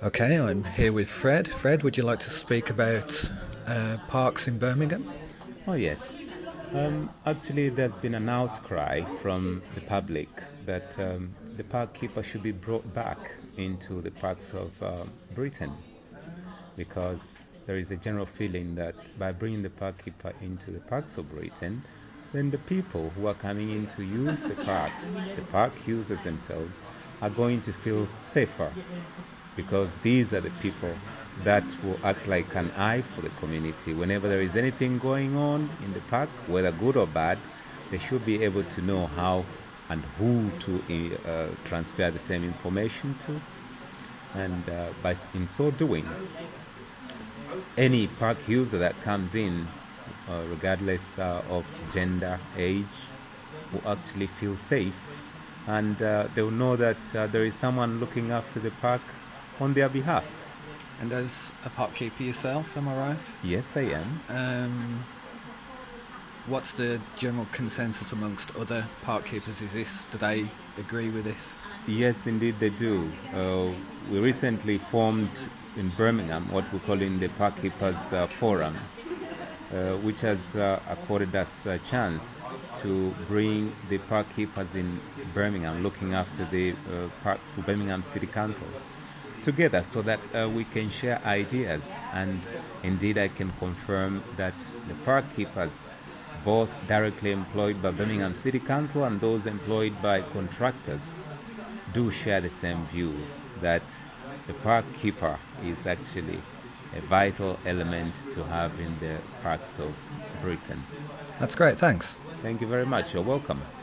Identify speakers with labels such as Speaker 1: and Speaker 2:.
Speaker 1: Okay, I'm here with Fred. Fred, would you like to speak about parks in Birmingham?
Speaker 2: Oh, yes. Actually, there's been an outcry from the public that the park keeper should be brought back into the parks of Britain, because there is a general feeling that by bringing the park keeper into the parks of Britain, then the people who are coming in to use the parks, the park users themselves, are going to feel safer, because these are the people that will act like an eye for the community. Whenever there is anything going on in the park, whether good or bad, they should be able to know how and who to transfer the same information to. And in so doing, any park user that comes in, regardless of gender, age, will actually feel safe, and they'll know that there is someone looking after the park on their behalf.
Speaker 1: And as a park keeper yourself, am I right?
Speaker 2: Yes, I am.
Speaker 1: What's the general consensus amongst other park keepers? Do they agree with this?
Speaker 2: Yes, indeed they do. We recently formed in Birmingham what we call in the Park Keepers Forum, which has accorded us a chance to bring the park keepers in Birmingham, looking after the parks for Birmingham City Council, together, so that we can share ideas. And indeed, I can confirm that the park keepers, both directly employed by Birmingham City Council and those employed by contractors, do share the same view that the park keeper is actually a vital element to have in the parks of Britain.
Speaker 1: That's great, thanks.
Speaker 2: Thank you very much. You're welcome.